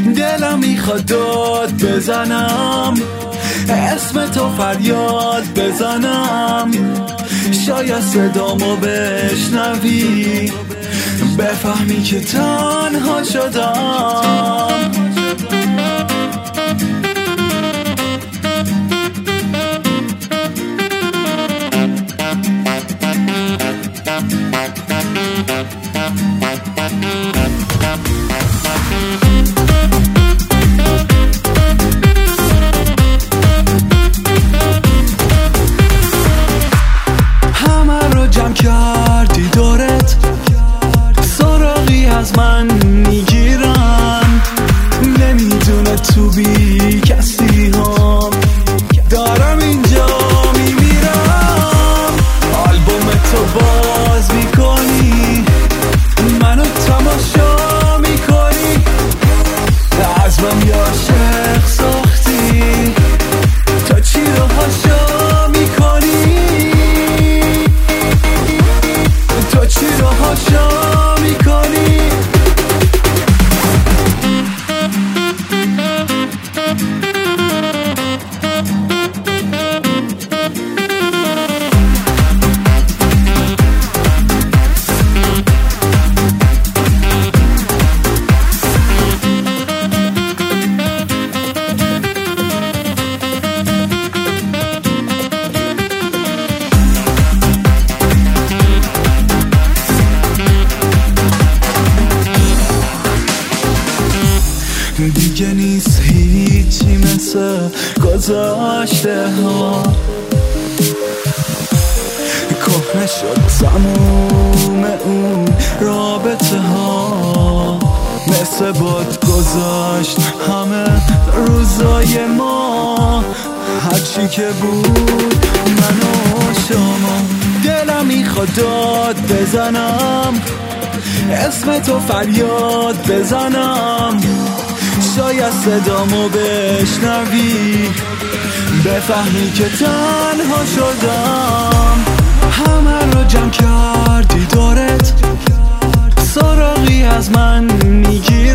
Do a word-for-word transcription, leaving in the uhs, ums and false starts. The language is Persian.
دلم میخواد داد بزنم، اسم تو فریاد بزنم، شاید صدامو بشنوی بفهمی که تنها شدم. همه رو جمع کردی دورت، سراغی از من میگیرن، نمیدونه تو بی کسی هم دارم اینجا میمیرم. آلبوم تو باز میکنی، منو تماشا میکنی، از من یا عاشق ساختی، تا چی رو هاشا میکنی، تا چی رو هاشا میکنی. دیگه نیست هیچی مثل گذاشته ها، کهنه شد تموم اون رابطه ها، مثل باد گذاشت همه روزای ما، هرچی که بود من و شما. دلم میخواد داد بزنم، اسم تو فریاد بزنم، شاید صدامو بشنوی بفهمی که تنها شدم. همه رو جمع کردی دورت، سراغی از من میگی